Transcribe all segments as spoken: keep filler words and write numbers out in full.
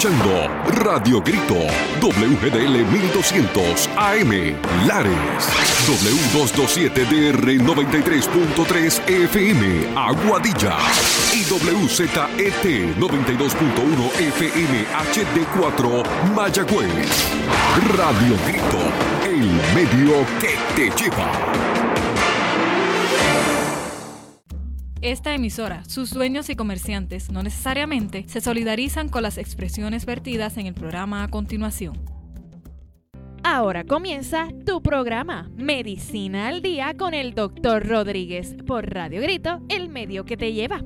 escuchando Radio Grito, W G D L mil doscientos A M, Lares, W doscientos veintisiete D R noventa y tres punto tres F M, Aguadilla, y W Z E T noventa y dos punto uno F M H D cuatro, Mayagüez. Radio Grito, el medio que te lleva. Esta emisora, sus dueños y comerciantes no necesariamente se solidarizan con las expresiones vertidas en el programa a continuación. Ahora comienza tu programa Medicina al Día con el doctor Rodríguez por Radio Grito, el medio que te lleva.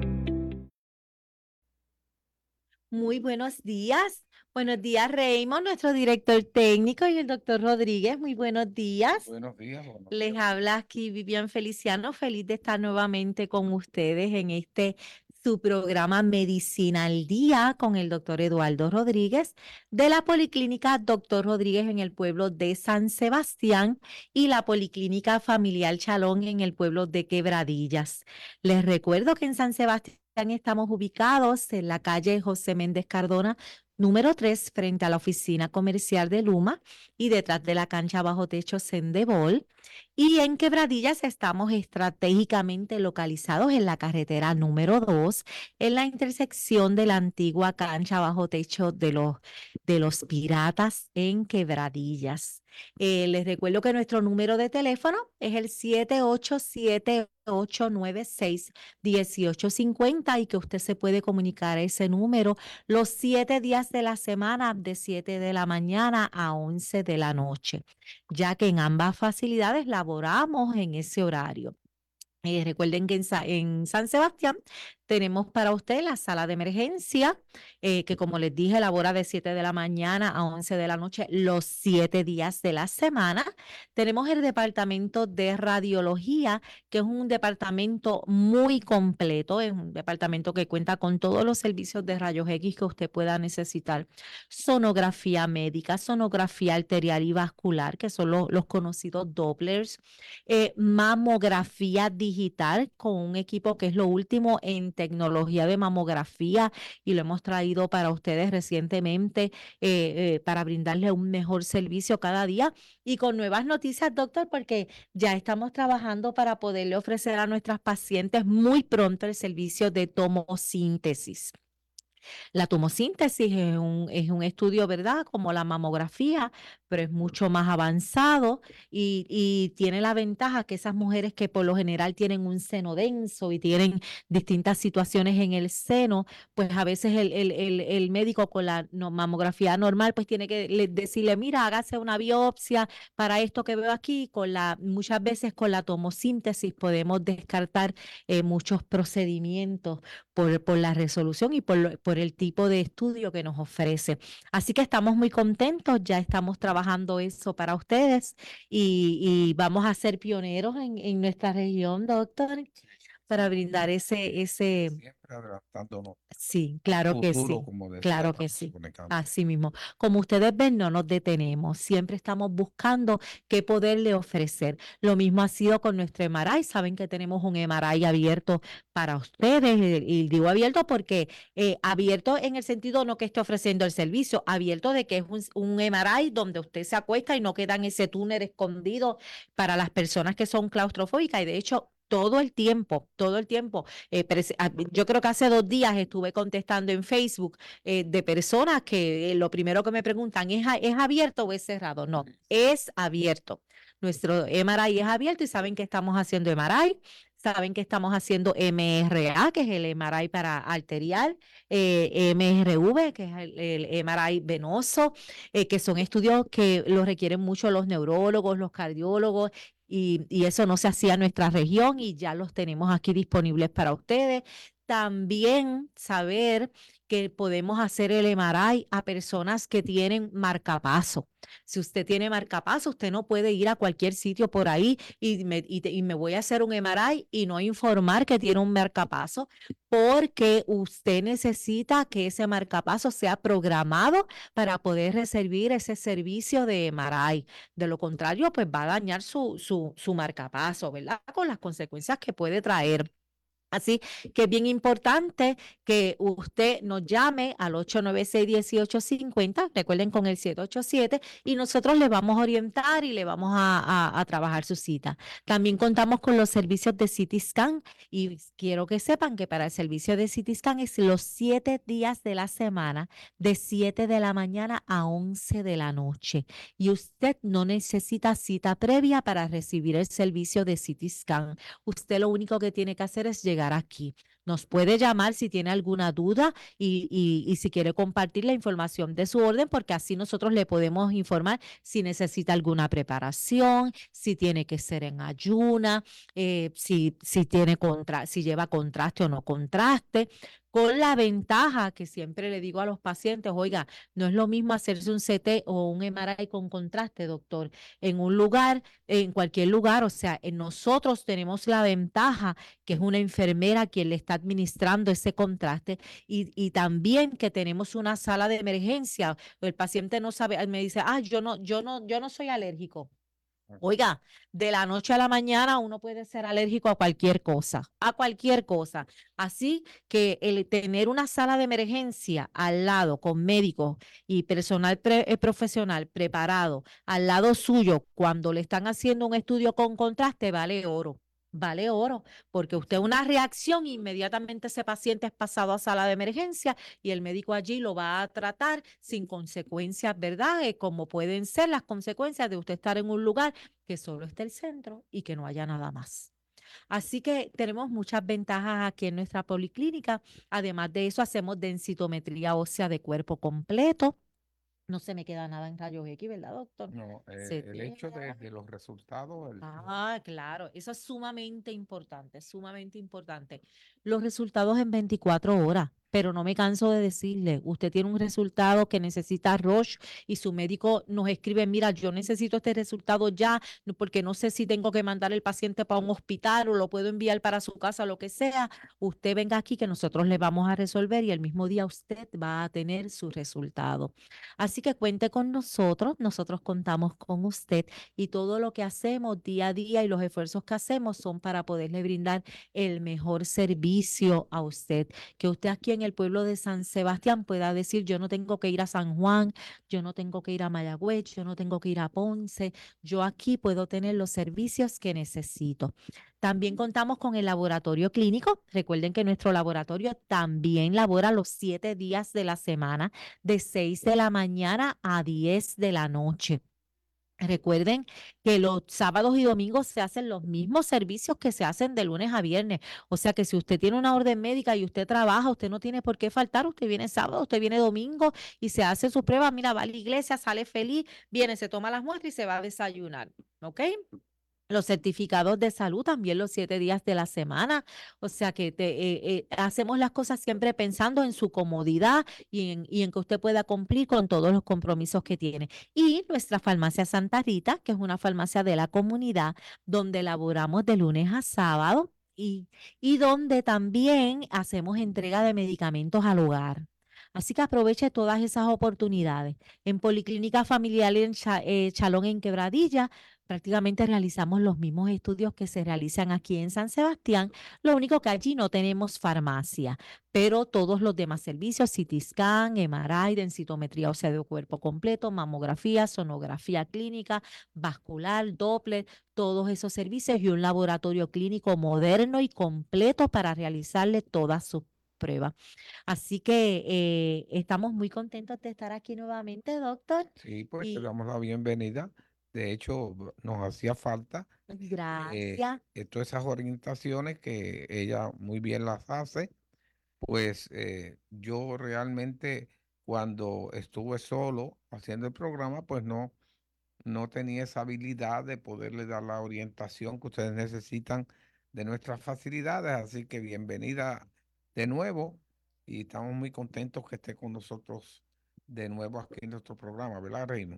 Muy buenos días. Buenos días, Raymond, nuestro director técnico, y el doctor Rodríguez. Muy buenos días. Buenos días. Buenos Les días. habla aquí Vivian Feliciano, feliz de estar nuevamente con ustedes en este su programa Medicina al Día con el doctor Eduardo Rodríguez de la Policlínica Doctor Rodríguez en el pueblo de San Sebastián y la Policlínica Familiar Chalón en el pueblo de Quebradillas. Les recuerdo que en San Sebastián estamos ubicados en la calle José Méndez Cardona, número tres, frente a la oficina comercial de Luma y detrás de la cancha bajo techo Sendebol. Y en Quebradillas estamos estratégicamente localizados en la carretera número dos, en la intersección de la antigua cancha bajo techo de los, de los Piratas en Quebradillas. Eh, les recuerdo que nuestro número de teléfono es el siete ocho siete, ocho nueve seis, uno ocho cinco cero y que usted se puede comunicar a ese número los siete días de la semana de siete de la mañana a once de la noche, ya que en ambas facilidades laboramos en ese horario. Eh, recuerden que en, Sa en San Sebastián tenemos para usted la sala de emergencia, eh, que como les dije, labora de siete de la mañana a once de la noche los siete días de la semana. Tenemos el departamento de radiología, que es un departamento muy completo, es un departamento que cuenta con todos los servicios de rayos X que usted pueda necesitar. Sonografía médica, sonografía arterial y vascular, que son los, los conocidos Dopplers, eh, mamografía digital con un equipo que es lo último en tecnología de mamografía y lo hemos traído para ustedes recientemente eh, eh, para brindarle un mejor servicio cada día y con nuevas noticias, doctor, porque ya estamos trabajando para poderle ofrecer a nuestras pacientes muy pronto el servicio de tomosíntesis. La tomosíntesis es un, es un estudio, ¿verdad? Como la mamografía, pero es mucho más avanzado y, y tiene la ventaja que esas mujeres que por lo general tienen un seno denso y tienen distintas situaciones en el seno, pues a veces el, el, el, el médico con la no, mamografía normal pues tiene que le, decirle, mira, hágase una biopsia para esto que veo aquí. Con la, muchas veces con la tomosíntesis podemos descartar eh, muchos procedimientos por, por la resolución y por, por el tipo de estudio que nos ofrece. Así que estamos muy contentos, ya estamos trabajando eso para ustedes y, y vamos a ser pioneros en, en nuestra región, doctor, para brindar ese... ese Siempre adelantándonos. Sí, claro que sí, claro que sí, así mismo. Como ustedes ven, no nos detenemos, siempre estamos buscando qué poderle ofrecer. Lo mismo ha sido con nuestro M R I, saben que tenemos un M R I abierto para ustedes, y digo abierto porque eh, abierto en el sentido no que esté ofreciendo el servicio, abierto de que es un, un M R I donde usted se acuesta y no queda en ese túnel escondido para las personas que son claustrofóbicas y de hecho todo el tiempo, todo el tiempo. Eh, yo creo que hace dos días estuve contestando en Facebook eh, de personas que eh, lo primero que me preguntan, ¿es, ¿es abierto o es cerrado? No, es abierto. Nuestro M R I es abierto y saben que estamos haciendo M R I. Saben que estamos haciendo M R A, que es el M R I para arterial, eh, M R V, que es el, el M R I venoso, eh, que son estudios que los requieren mucho los neurólogos, los cardiólogos, y, y eso no se hacía en nuestra región y ya los tenemos aquí disponibles para ustedes. También saber que podemos hacer el M R I a personas que tienen marcapaso. Si usted tiene marcapaso, usted no puede ir a cualquier sitio por ahí y me, y, te, y me voy a hacer un M R I y no informar que tiene un marcapaso, porque usted necesita que ese marcapaso sea programado para poder recibir ese servicio de M R I. De lo contrario, pues va a dañar su, su, su marcapaso, ¿verdad? Con las consecuencias que puede traer. Así que es bien importante que usted nos llame al ocho nueve seis, uno ocho cinco cero, recuerden con el siete ocho siete, y nosotros le vamos a orientar y le vamos a, a, a trabajar su cita. También contamos con los servicios de C T Scan y quiero que sepan que para el servicio de C T Scan es los siete días de la semana, de siete de la mañana a once de la noche. Y usted no necesita cita previa para recibir el servicio de C T Scan. Usted lo único que tiene que hacer es llegar aquí. Nos puede llamar si tiene alguna duda y, y, y si quiere compartir la información de su orden, porque así nosotros le podemos informar si necesita alguna preparación, si tiene que ser en ayuna, eh, si, si, tiene contra, si lleva contraste o no contraste. Con la ventaja que siempre le digo a los pacientes, oiga, no es lo mismo hacerse un C T o un M R I con contraste, doctor, en un lugar, en cualquier lugar, o sea, en nosotros tenemos la ventaja que es una enfermera quien le está administrando ese contraste y, y también que tenemos una sala de emergencia. El paciente no sabe, me dice, ah, yo no, yo no, yo no soy alérgico. Oiga, de la noche a la mañana uno puede ser alérgico a cualquier cosa, a cualquier cosa. Así que el tener una sala de emergencia al lado con médicos y personal pre, eh, profesional preparado al lado suyo cuando le están haciendo un estudio con contraste vale oro. Vale oro, porque usted una reacción, inmediatamente ese paciente es pasado a sala de emergencia y el médico allí lo va a tratar sin consecuencias, ¿verdad? Eh, como pueden ser las consecuencias de usted estar en un lugar que solo esté el centro y que no haya nada más. Así que tenemos muchas ventajas aquí en nuestra policlínica. Además de eso, hacemos densitometría ósea de cuerpo completo. No se me queda nada en rayos X, ¿verdad, doctor? No, eh, Se el hecho de, queda. de los resultados, el- Ah, claro, eso es sumamente importante, sumamente importante. Los resultados en veinticuatro horas, pero no me canso de decirle, usted tiene un resultado que necesita Roche y su médico nos escribe, mira, yo necesito este resultado ya, no- porque no sé si tengo que mandar el paciente para un hospital o lo puedo enviar para su casa, lo que sea. Usted venga aquí que nosotros le vamos a resolver y el mismo día usted va a tener su resultado. Así que cuente con nosotros, nosotros contamos con usted y todo lo que hacemos día a día y los esfuerzos que hacemos son para poderle brindar el mejor servicio a usted. Que usted aquí en el pueblo de San Sebastián pueda decir, yo no tengo que ir a San Juan, yo no tengo que ir a Mayagüez, yo no tengo que ir a Ponce, yo aquí puedo tener los servicios que necesito. También contamos con el laboratorio clínico. Recuerden que nuestro laboratorio también labora los siete días de la semana, de seis de la mañana a diez de la noche. Recuerden que los sábados y domingos se hacen los mismos servicios que se hacen de lunes a viernes. O sea que si usted tiene una orden médica y usted trabaja, usted no tiene por qué faltar. Usted viene sábado, usted viene domingo y se hace su prueba. Mira, va a la iglesia, sale feliz, viene, se toma las muestras y se va a desayunar. ¿Ok? Los certificados de salud también los siete días de la semana. O sea que te, eh, eh, hacemos las cosas siempre pensando en su comodidad y en, y en que usted pueda cumplir con todos los compromisos que tiene. Y nuestra farmacia Santa Rita, que es una farmacia de la comunidad, donde laboramos de lunes a sábado y, y donde también hacemos entrega de medicamentos al hogar. Así que aproveche todas esas oportunidades. En Policlínica Familiar en Cha- eh, Chalón en Quebradilla, prácticamente realizamos los mismos estudios que se realizan aquí en San Sebastián, lo único que allí no tenemos farmacia, pero todos los demás servicios, C T Scan, M R I, densitometría ósea de cuerpo completo, mamografía, sonografía clínica, vascular, Doppler, todos esos servicios y un laboratorio clínico moderno y completo para realizarle todas sus pruebas. Así que eh, estamos muy contentos de estar aquí nuevamente, doctor. sí, pues te Y damos la bienvenida. De hecho, b- nos hacía falta eh, gracias. eh, todas esas orientaciones que ella muy bien las hace. Pues eh, yo realmente cuando estuve solo haciendo el programa, pues no, no tenía esa habilidad de poderle dar la orientación que ustedes necesitan de nuestras facilidades. Así que bienvenida de nuevo y estamos muy contentos que esté con nosotros de nuevo aquí en nuestro programa, ¿verdad, Reino?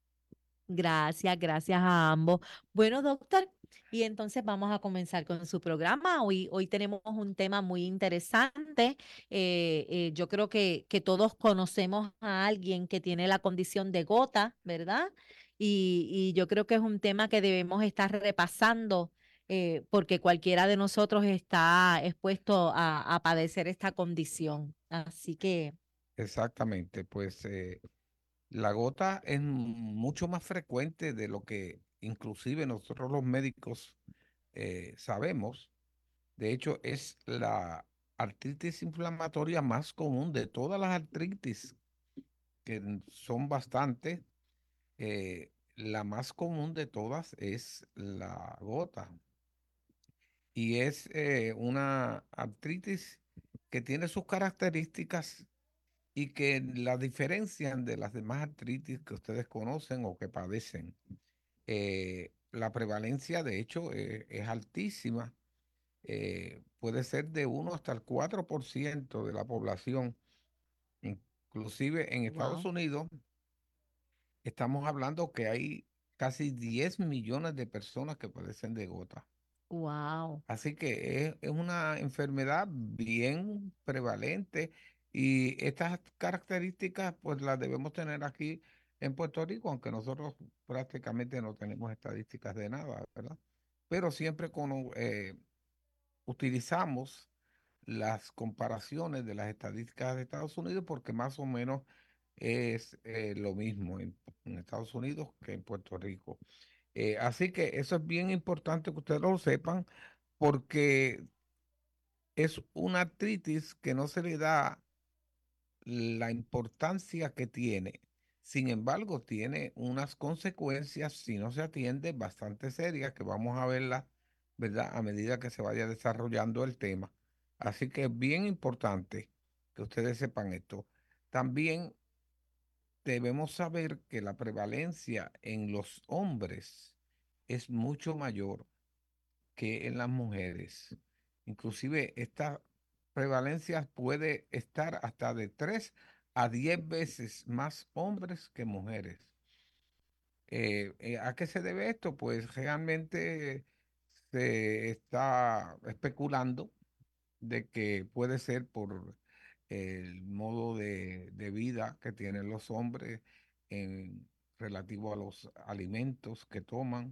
Gracias, gracias a ambos. Bueno, doctor, y entonces vamos a comenzar con su programa. Hoy, hoy tenemos un tema muy interesante. Eh, eh, yo creo que, que todos conocemos a alguien que tiene la condición de gota, ¿verdad? Y, y yo creo que es un tema que debemos estar repasando eh, porque cualquiera de nosotros está expuesto a, a padecer esta condición. Así que, Exactamente, pues eh, la gota es mucho más frecuente de lo que inclusive nosotros los médicos eh, sabemos. De hecho, es la artritis inflamatoria más común de todas las artritis, que n- son bastantes. eh, la más común de todas es la gota. Y es eh, una artritis que tiene sus características y que la diferencian de las demás artritis que ustedes conocen o que padecen. Eh, la prevalencia, de hecho, eh, es altísima. Eh, puede ser de uno hasta el cuatro por ciento de la población. Inclusive en Estados wow, Unidos estamos hablando que hay casi diez millones de personas que padecen de gota. wow. Así que es, es una enfermedad bien prevalente y estas características pues las debemos tener aquí en Puerto Rico, aunque nosotros prácticamente no tenemos estadísticas de nada, ¿verdad? Pero siempre con, eh, utilizamos las comparaciones de las estadísticas de Estados Unidos porque más o menos es eh, lo mismo en, en Estados Unidos que en Puerto Rico. Eh, así que eso es bien importante que ustedes lo sepan porque es una artritis que no se le da la importancia que tiene. Sin embargo, tiene unas consecuencias, si no se atiende, bastante serias, que vamos a verlas, ¿verdad? A medida que se vaya desarrollando el tema. Así que es bien importante que ustedes sepan esto. También debemos saber que la prevalencia en los hombres es mucho mayor que en las mujeres. Inclusive esta prevalencia puede estar hasta de tres a diez veces más hombres que mujeres. Eh, eh, ¿a qué se debe esto? Pues realmente se está especulando de que puede ser por el modo de, de vida que tienen los hombres en relativo a los alimentos que toman,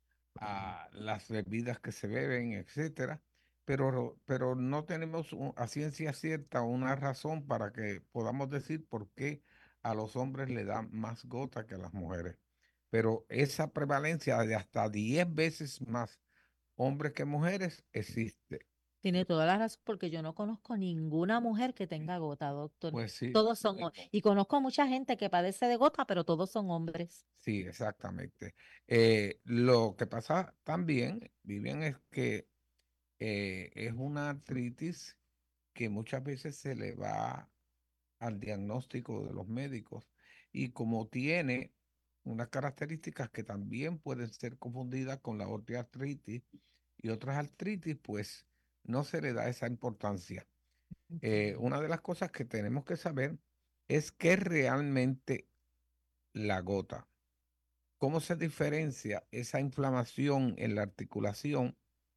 a las bebidas que se beben, etcétera, pero, pero no tenemos un- a ciencia cierta una razón para que podamos decir por qué a los hombres le dan más gota que a las mujeres. Pero esa prevalencia de hasta diez veces más hombres que mujeres existe. Tiene toda la razón porque yo no conozco ninguna mujer que tenga gota, doctor. Pues sí, Todos son, ho- y conozco mucha gente que padece de gota, pero todos son hombres. sí, exactamente. Eh, lo que pasa también, Vivian, es que eh, es una artritis que muchas veces se le va al diagnóstico de los médicos y como tiene unas características que también pueden ser confundidas con la osteoartritis y otras artritis, pues no se le da esa importancia. Eh, Entiendo. una de las cosas que tenemos que saber es qué es realmente la gota. ¿Cómo se diferencia esa inflamación en la articulación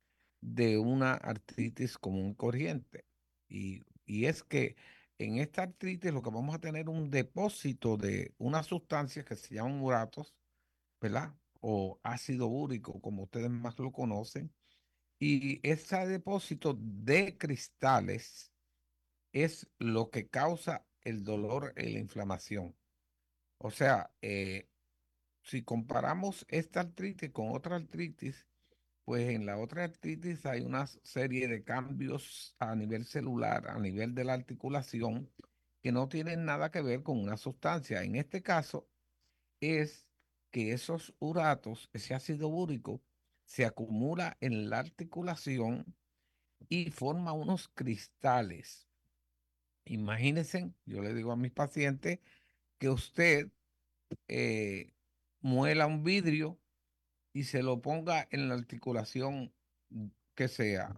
de una artritis común y corriente? Y, y es que en esta artritis lo que vamos a tener un depósito de unas sustancias que se llaman uratos, ¿verdad? O ácido úrico, como ustedes más lo conocen. Y ese depósito de cristales es lo que causa el dolor y la inflamación. O sea, eh, si comparamos esta artritis con otra artritis, pues en la otra artritis hay una serie de cambios a nivel celular, a nivel de la articulación, que no tienen nada que ver con una sustancia. En este caso es que esos uratos, ese ácido úrico, se acumula en la articulación y forma unos cristales. Imagínense, yo le digo a mis pacientes que usted eh, muela un vidrio y se lo ponga en la articulación que sea.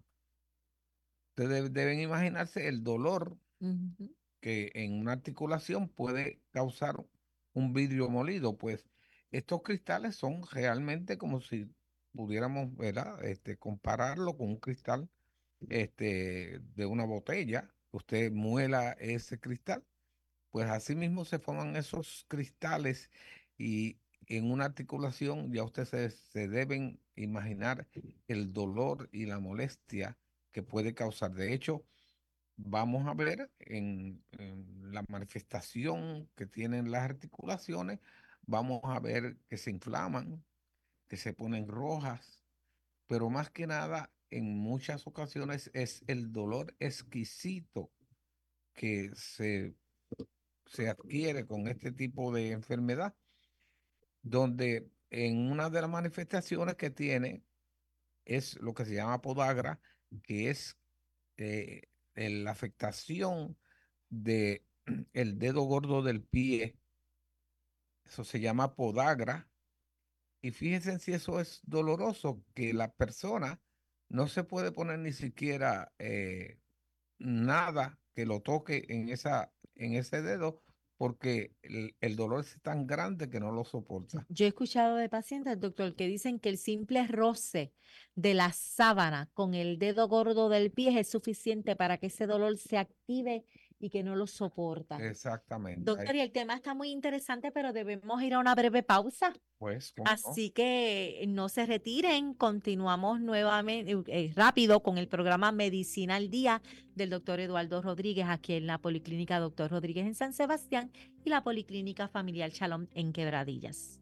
Ustedes deben imaginarse el dolor Ujú. que en una articulación puede causar un vidrio molido. Pues estos cristales son realmente como si pudiéramos, ¿verdad? Este, compararlo con un cristal este, de una botella. Usted muela ese cristal, pues así mismo se forman esos cristales y, en una articulación, ya ustedes se, se deben imaginar el dolor y la molestia que puede causar. De hecho, vamos a ver en, en la manifestación que tienen las articulaciones, vamos a ver que se inflaman, que se ponen rojas, pero más que nada, en muchas ocasiones es el dolor exquisito que se, se adquiere con este tipo de enfermedad, donde en una de las manifestaciones que tiene es lo que se llama podagra, que es eh, el- la afectación de el dedo gordo del pie. Eso se llama podagra. Y fíjense si eso es doloroso, que la persona no se puede poner ni siquiera eh, nada que lo toque en esa, en ese dedo, porque el, el dolor es tan grande que no lo soporta. Yo he escuchado de pacientes, doctor, que dicen que el simple roce de la sábana con el dedo gordo del pie es suficiente para que ese dolor se active y que no lo soporta. Exactamente. Ahí, Doctor, y el tema está muy interesante, pero debemos ir a una breve pausa. pues, ¿cómo no? Así que no se retiren, continuamos nuevamente eh, rápido con el programa Medicina al Día del doctor Eduardo Rodríguez aquí en la Policlínica Doctor Rodríguez en San Sebastián y la Policlínica Familiar Shalom en Quebradillas.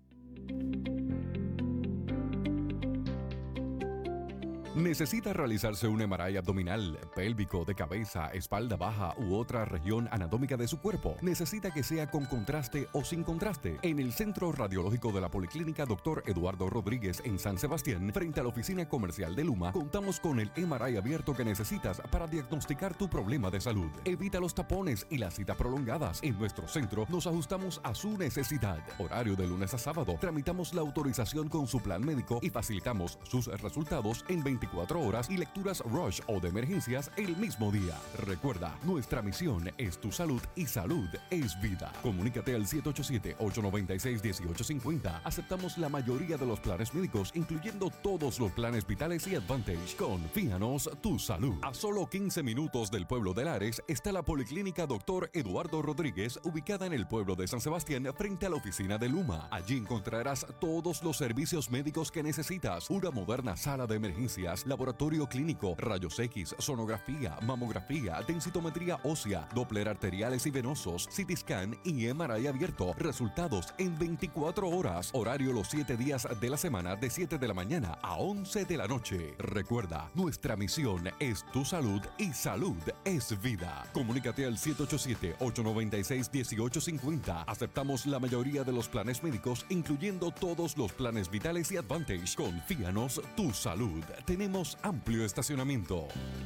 ¿Necesita realizarse un M R I abdominal, pélvico, de cabeza, espalda baja u otra región anatómica de su cuerpo? ¿Necesita que sea con contraste o sin contraste? En el Centro Radiológico de la Policlínica doctor Eduardo Rodríguez en San Sebastián, frente a la oficina comercial de Luma, contamos con el M R I abierto que necesitas para diagnosticar tu problema de salud. Evita los tapones y las citas prolongadas. En nuestro centro nos ajustamos a su necesidad. Horario de lunes a sábado. Tramitamos la autorización con su plan médico y facilitamos sus resultados en veinticuatro horas y lecturas rush o de emergencias el mismo día. Recuerda, nuestra misión es tu salud y salud es vida. Comunícate al siete ocho siete, ocho nueve seis, uno ocho cinco cero. Aceptamos la mayoría de los planes médicos, incluyendo todos los planes vitales y Advantage. Confíanos tu salud. A solo quince minutos del pueblo de Lares está la Policlínica doctor Eduardo Rodríguez, ubicada en el pueblo de San Sebastián, frente a la oficina de Luma. Allí encontrarás todos los servicios médicos que necesitas. Una moderna sala de emergencias, laboratorio clínico, rayos X, sonografía, mamografía, densitometría ósea, Doppler arteriales y venosos, C T scan y M R I abierto. Resultados en veinticuatro horas. Horario los siete días de la semana de siete de la mañana a once de la noche. Recuerda, nuestra misión es tu salud y salud es vida. Comunícate al siete ocho siete, ocho nueve seis, uno ocho cinco cero. Aceptamos la mayoría de los planes médicos, incluyendo todos los planes vitales y Advantage. Confíanos tu salud. Tenemos amplio estacionamiento.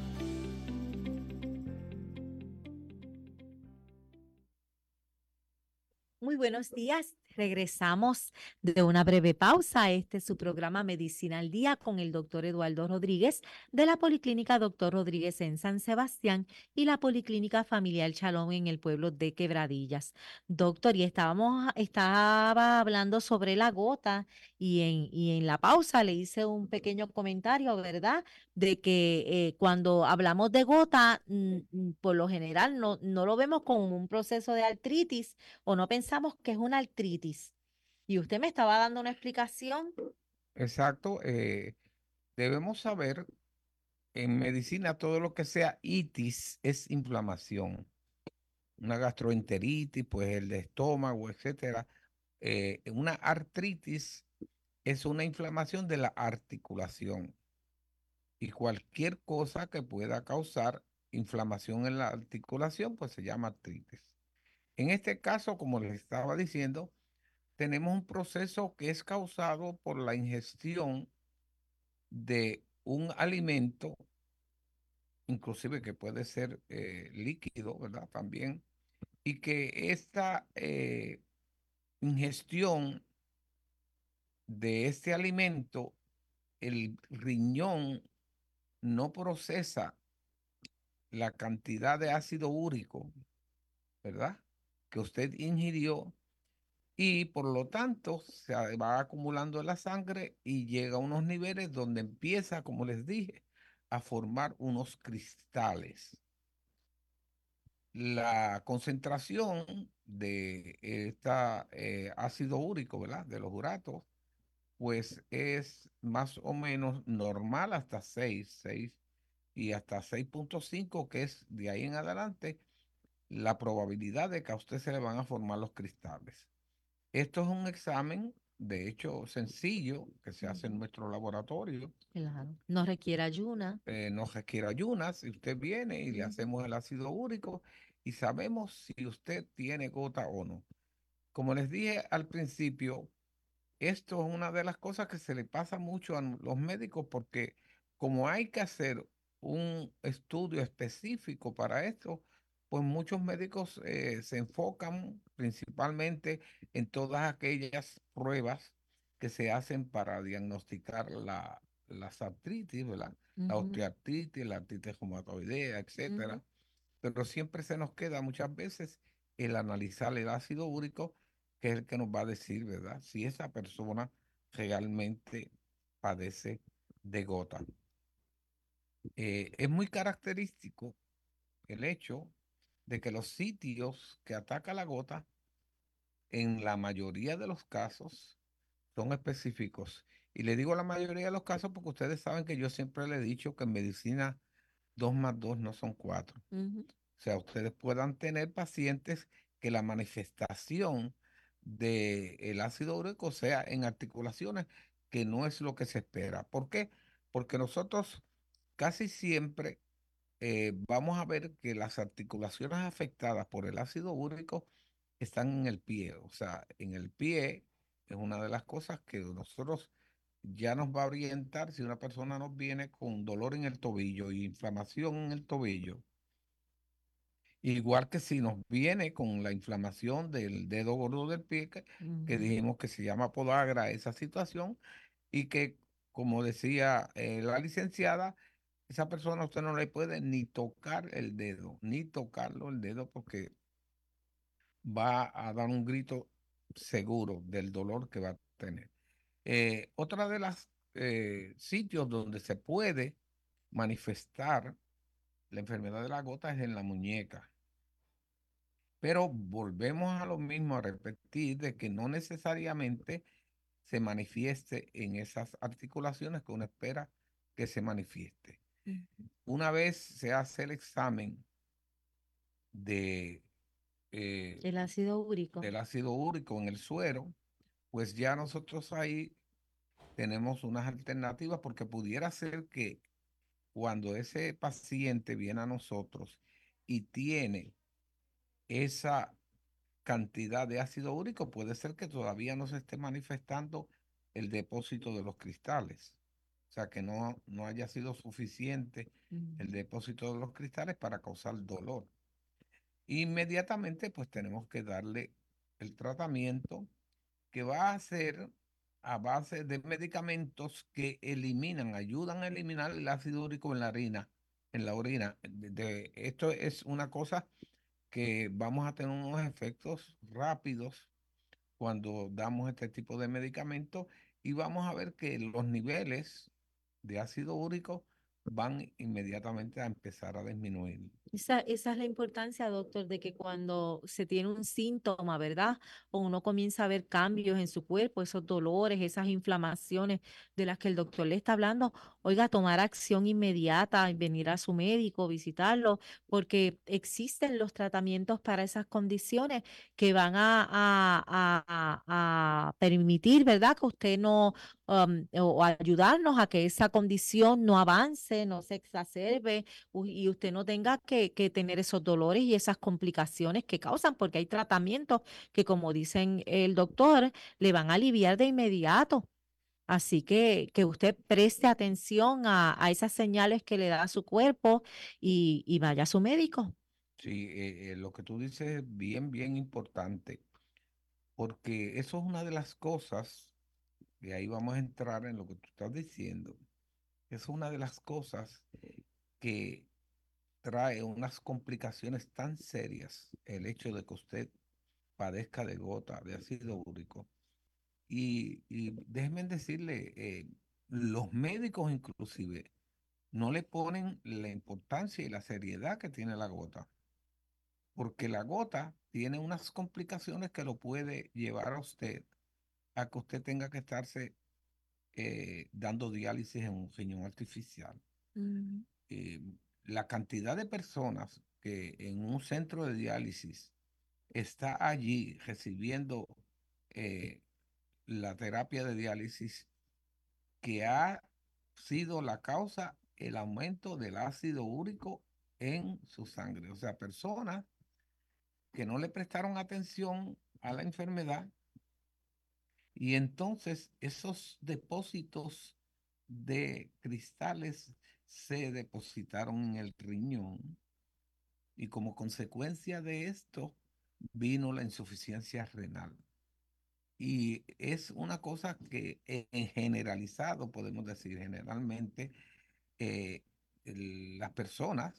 Muy buenos días. Regresamos de una breve pausa. Este es su programa Medicina al Día con el doctor Eduardo Rodríguez de la Policlínica Doctor Rodríguez en San Sebastián y la Policlínica Familiar Shalom en el pueblo de Quebradillas. Doctor, y estábamos, estaba hablando sobre la gota y en, y en la pausa le hice un pequeño comentario, ¿verdad? De que eh, cuando hablamos de gota, mm, por lo general no, no lo vemos como un proceso de artritis o no pensamos que es una artritis. Y usted me estaba dando una explicación. Exacto. Eh, debemos saber, en medicina, todo lo que sea itis es inflamación. Una gastroenteritis, pues el de estómago, etcétera. Eh, una artritis es una inflamación de la articulación. Y cualquier cosa que pueda causar inflamación en la articulación, pues se llama artritis. En este caso, como les estaba diciendo, tenemos un proceso que es causado por la ingestión de un alimento, inclusive que puede ser eh, líquido, ¿verdad? También, y que esta eh, ingestión de este alimento, el riñón no procesa la cantidad de ácido úrico, ¿verdad? Que usted ingirió y por lo tanto se va acumulando en la sangre y llega a unos niveles donde empieza, como les dije, a formar unos cristales. la concentración de este ácido úrico, ¿verdad? De los uratos, pues es más o menos normal hasta seis, seis y hasta seis punto cinco, que es de ahí en adelante la probabilidad de que a usted se le van a formar los cristales. Esto es un examen, de hecho, sencillo, que se hace en Ujú. nuestro laboratorio. Claro. No requiere ayuna. Eh, no requiere ayunas. Si usted viene y le Ujú. hacemos el ácido úrico y sabemos si usted tiene gota o no. Como les dije al principio, esto es una de las cosas que se le pasa mucho a los médicos porque como hay que hacer un estudio específico para esto, pues muchos médicos eh, se enfocan principalmente en todas aquellas pruebas que se hacen para diagnosticar la, las artritis, ¿verdad? La Ujú, osteoartritis, la artritis reumatoidea, ujú. etcétera. Pero siempre se nos queda muchas veces el analizar el ácido úrico, que es el que nos va a decir, ¿verdad? Si esa persona realmente padece de gota. Eh, es muy característico el hecho de que los sitios que ataca la gota, en la mayoría de los casos, son específicos. Y le digo la mayoría de los casos porque ustedes saben que yo siempre le he dicho que en medicina dos más dos no son cuatro. Ujú. O sea, ustedes puedan tener pacientes que la manifestación del ácido úrico sea en articulaciones, que no es lo que se espera. ¿Por qué? Porque nosotros casi siempre eh, vamos a ver que las articulaciones afectadas por el ácido úrico están en el pie. O sea, en el pie es una de las cosas que nosotros ya nos va a orientar si una persona nos viene con dolor en el tobillo y inflamación en el tobillo. Igual que si nos viene con la inflamación del dedo gordo del pie, que, que Ujú. dijimos que se llama podagra esa situación, y que, como decía eh, la licenciada, esa persona usted no le puede ni tocar el dedo, ni tocarlo el dedo, porque va a dar un grito seguro del dolor que va a tener. Eh, otra de las eh, sitios donde se puede manifestar la enfermedad de la gota es en la muñeca. Pero volvemos a lo mismo, a repetir, de que no necesariamente se manifieste en esas articulaciones que uno espera que se manifieste. Una vez se hace el examen de, eh, El ácido úrico. del ácido úrico en el suero, pues ya nosotros ahí tenemos unas alternativas, porque pudiera ser que cuando ese paciente viene a nosotros y tiene esa cantidad de ácido úrico, puede ser que todavía no se esté manifestando el depósito de los cristales. O sea, que no, no haya sido suficiente el Ujú. depósito de los cristales para causar dolor. Inmediatamente, pues tenemos que darle el tratamiento, que va a ser a base de medicamentos que eliminan, ayudan a eliminar el ácido úrico en la orina, en la orina. De- de- esto es una cosa que vamos a tener unos efectos rápidos cuando damos este tipo de medicamentos, y vamos a ver que los niveles de ácido úrico van inmediatamente a empezar a disminuir. Esa, esa es la importancia, doctor, de que cuando se tiene un síntoma, ¿verdad? O uno comienza a ver cambios en su cuerpo, esos dolores, esas inflamaciones de las que el doctor le está hablando, oiga, tomar acción inmediata, y venir a su médico, visitarlo, porque existen los tratamientos para esas condiciones que van a, a, a, a- a permitir, ¿verdad? Que usted no, um, o ayudarnos a que esa condición no avance, no se exacerbe u- y usted no tenga que, que tener esos dolores y esas complicaciones que causan, porque hay tratamientos que, como dicen el doctor, le van a aliviar de inmediato. Así que que usted preste atención a, a esas señales que le da a su cuerpo y, y vaya a su médico. Sí, eh, eh, lo que tú dices es bien, bien importante, porque eso es una de las cosas, y ahí vamos a entrar en lo que tú estás diciendo, es una de las cosas que trae unas complicaciones tan serias el hecho de que usted padezca de gota, de ácido úrico. Y, y déjenme decirle, eh, los médicos inclusive no le ponen la importancia y la seriedad que tiene la gota. porque la gota tiene unas complicaciones que lo puede llevar a usted a que usted tenga que estarse eh, dando diálisis en un riñón artificial. Mm. Eh, la cantidad de personas que en un centro de diálisis está allí recibiendo eh, la terapia de diálisis que ha sido la causa el aumento del ácido úrico en su sangre. O sea, personas que no le prestaron atención a la enfermedad y entonces esos depósitos de cristales se depositaron en el riñón y como consecuencia de esto vino la insuficiencia renal. Y es una cosa que eh, en generalizado, podemos decir generalmente, eh, el- las personas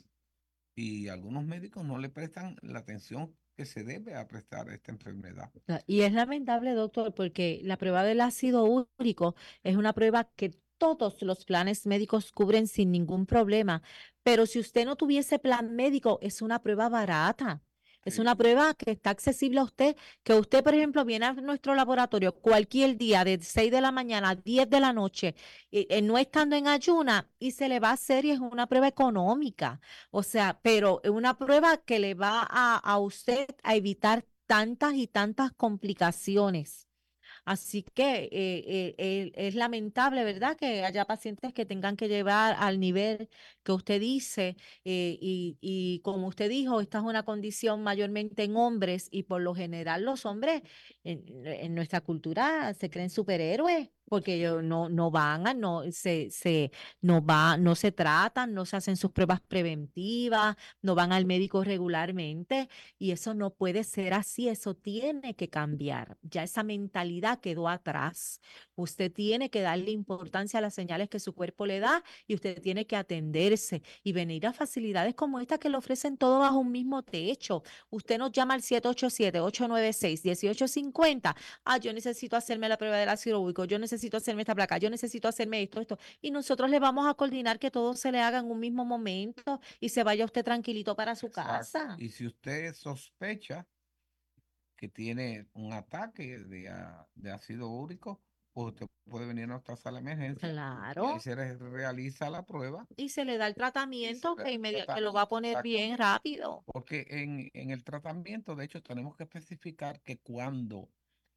y algunos médicos no le prestan la atención que se debe a prestar a esta enfermedad. La- Y es lamentable, doctor, porque la prueba del ácido úrico es una prueba que todos los planes médicos cubren sin ningún problema. Pero si usted no tuviese plan médico, es una prueba barata. Es Sí, una prueba que está accesible a usted, que usted, por ejemplo, viene a nuestro laboratorio cualquier día de seis de la mañana a diez de la noche, eh, eh, no estando en ayuna, y se le va a hacer y es una prueba económica. O sea, pero es una prueba que le va a, a usted a evitar tantas y tantas complicaciones. Así que eh, eh, eh, es lamentable, ¿verdad?, que haya pacientes que tengan que llevar al nivel que usted dice eh, y, y como usted dijo, esta es una condición mayormente en hombres y por lo general los hombres en, en nuestra cultura se creen superhéroes porque ellos no, no van, a, no se, se, no va, no se tratan, no se hacen sus pruebas preventivas, no van al médico regularmente. Y eso no puede ser así, eso tiene que cambiar. Ya esa mentalidad quedó atrás. Usted tiene que darle importancia a las señales que su cuerpo le da y usted tiene que atenderse y venir a facilidades como esta que le ofrecen todo bajo un mismo techo. Usted nos llama al siete ocho siete, ocho nueve seis, uno ocho cinco cero. Ah, yo necesito hacerme la prueba del ácido úrico, yo necesito hacerme esta placa, yo necesito hacerme esto, esto. Y nosotros le vamos a coordinar que todo se le haga en un mismo momento y se vaya usted tranquilito para su exacto. casa. Y si usted sospecha que tiene un ataque de, a- de ácido úrico, pues usted puede venir a nuestra sala de emergencia y ahí Claro. se le realiza la prueba Y se le da el y se tratamiento le que, da el inmedi- que lo va a tratamiento. poner Exacto. bien rápido. Porque en, en el tratamiento, de hecho, tenemos que especificar que cuando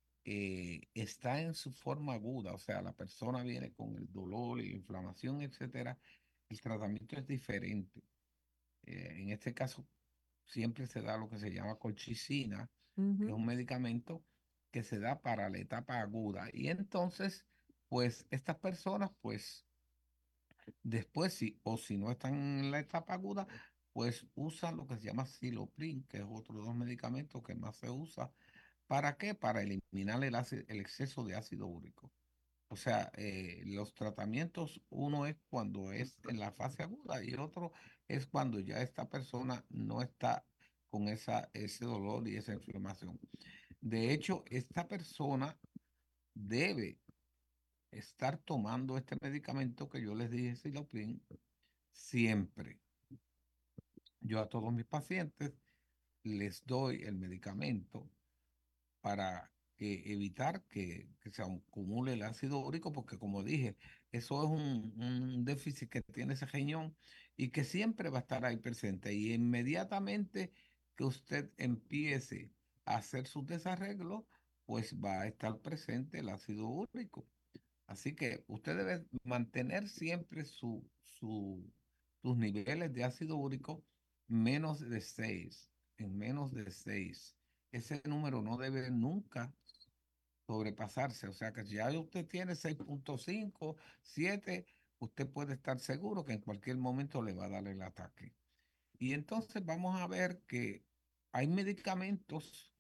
eh, está en su forma aguda, o sea, la persona viene con el dolor y la inflamación, etcétera, el tratamiento es diferente. Eh, en este caso, siempre se da lo que se llama colchicina, que es Ujú. un medicamento que se da para la etapa aguda. Y entonces, pues estas personas, pues después, si, o si no están en la etapa aguda, pues usan lo que se llama Siloprin, que es otro de los medicamentos que más se usa. ¿Para qué? Para eliminar el, ácido- el exceso de ácido úrico. O sea, eh, los tratamientos, uno es cuando es en la fase aguda y el otro es cuando ya esta persona no está con esa, ese dolor y esa inflamación. De hecho, esta persona debe estar tomando este medicamento que yo les dije, Siloprin, siempre. Yo a todos mis pacientes les doy el medicamento para que evitar que, que se acumule el ácido úrico, porque como dije, eso es un, un déficit que tiene ese riñón y que siempre va a estar ahí presente. Y inmediatamente que usted empiece a hacer sus desarreglos, pues va a estar presente el ácido úrico. Así que usted debe mantener siempre su, su- sus niveles de ácido úrico menos de seis, en menos de seis. Ese número no debe nunca sobrepasarse. O sea que si ya usted tiene seis punto cinco, siete, usted puede estar seguro que en cualquier momento le va a dar el ataque. Y entonces vamos a ver que hay medicamentos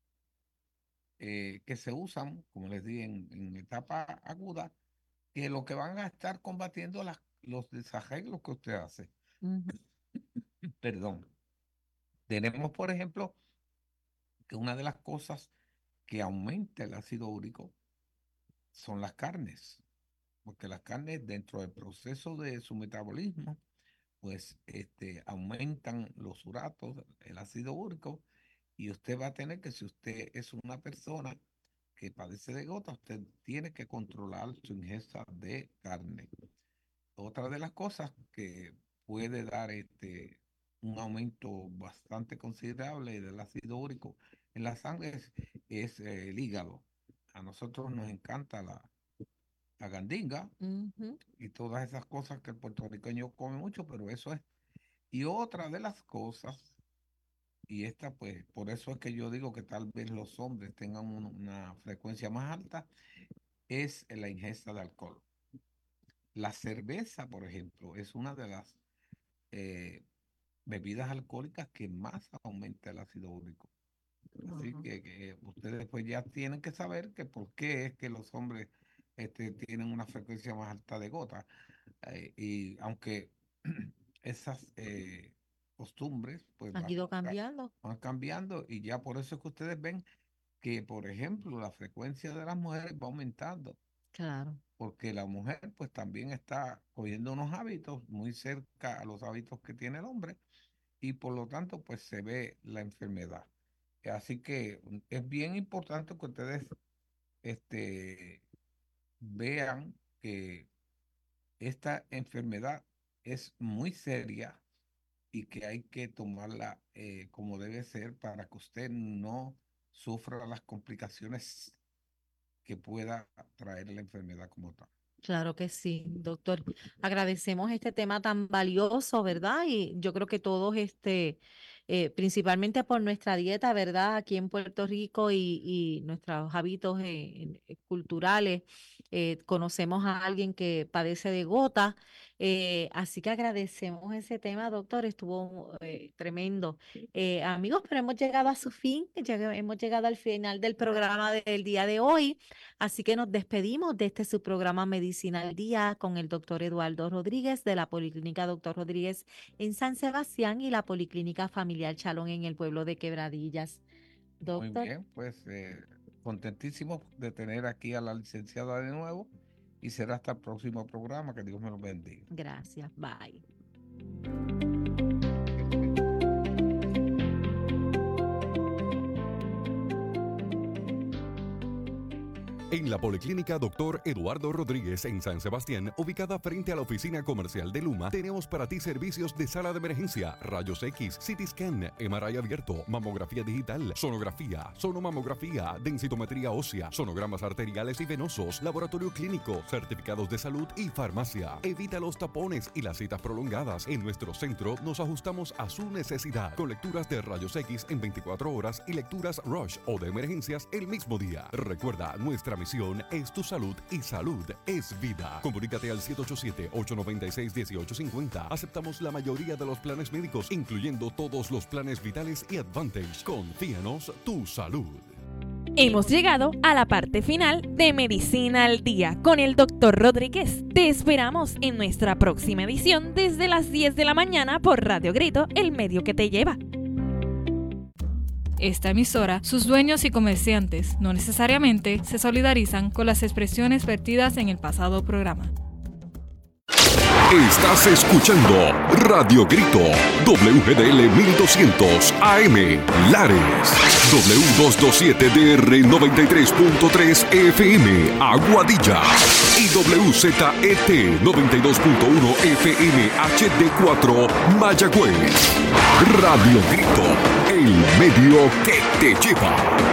eh, que se usan, como les dije, en, en etapa aguda, que lo que van a estar combatiendo las, los desarreglos que usted hace. Ujú. Perdón. Tenemos, por ejemplo, que una de las cosas que aumenta el ácido úrico son las carnes, porque las carnes dentro del proceso de su metabolismo, pues este, aumentan los uratos, el ácido úrico, y usted va a tener que, si usted es una persona que padece de gota, usted tiene que controlar su ingesta de carne. Otra de las cosas que puede dar este, un aumento bastante considerable del ácido úrico en la sangre es, es eh, el hígado. A nosotros nos encanta la, la gandinga uh-huh. y todas esas cosas que el puertorriqueño come mucho, pero eso es. Y otra de las cosas, y esta pues, por eso es que yo digo que tal vez los hombres tengan un, una frecuencia más alta, es la ingesta de alcohol. La cerveza, por ejemplo, es una de las eh, bebidas alcohólicas que más aumenta el ácido úrico. Así uh-huh. que, que ustedes pues ya tienen que saber que por qué es que los hombres este, tienen una frecuencia más alta de gota. Eh, y aunque esas eh, costumbres pues han ido cambiando. Van cambiando y ya por eso es que ustedes ven que, por ejemplo, la frecuencia de las mujeres va aumentando. Claro. Porque la mujer pues también está cogiendo unos hábitos muy cerca a los hábitos que tiene el hombre y por lo tanto pues se ve la enfermedad. Así que es bien importante que ustedes este, vean que esta enfermedad es muy seria y que hay que tomarla eh, como debe ser para que usted no sufra las complicaciones que pueda traer la enfermedad como tal. Claro que sí, doctor. Agradecemos este tema tan valioso, ¿verdad? Y yo creo que todos, este, eh, principalmente por nuestra dieta, ¿verdad? Aquí en Puerto Rico y, y nuestros hábitos eh, eh, culturales, eh, conocemos a alguien que padece de gota. Eh, así que agradecemos ese tema, doctor. Estuvo eh, tremendo. Eh, amigos, pero hemos llegado a su fin, ya hemos llegado al final del programa del día de hoy. Así que nos despedimos de este su programa Medicina al Día con el doctor Eduardo Rodríguez de la Policlínica Doctor Rodríguez en San Sebastián y la Policlínica Familiar Chalón en el pueblo de Quebradillas. Doctor. Muy bien, pues eh, contentísimo de tener aquí a la licenciada de nuevo y será hasta el próximo programa. Que Dios me lo bendiga. Gracias, bye. En la Policlínica Doctor Eduardo Rodríguez en San Sebastián, ubicada frente a la oficina comercial de Luma, tenemos para ti servicios de sala de emergencia, rayos X, C T scan, M R I abierto, mamografía digital, sonografía, sonomamografía, densitometría ósea, sonogramas arteriales y venosos, laboratorio clínico, certificados de salud y farmacia. Evita los tapones y las citas prolongadas. En nuestro centro nos ajustamos a su necesidad, con lecturas de rayos X en veinticuatro horas y lecturas Rush o de emergencias el mismo día. Recuerda, nuestra misión es tu salud y salud es vida. Comunícate al siete ocho siete, ocho nueve seis, uno ocho cinco cero. Aceptamos la mayoría de los planes médicos, incluyendo todos los planes vitales y Advantage. Confíanos tu salud. Hemos llegado a la parte final de Medicina al Día con el doctor Rodríguez. Te esperamos en nuestra próxima edición desde las diez de la mañana por Radio Grito, el medio que te lleva. Esta emisora, sus dueños y comerciantes no necesariamente se solidarizan con las expresiones vertidas en el pasado programa. Estás escuchando Radio Grito, W G D L mil doscientos A M, Lares, W doscientos veintisiete D R noventa y tres punto tres F M, Aguadilla, y W Z E T noventa y dos punto uno F M H D cuatro, Mayagüez. Radio Grito, el medio que te lleva.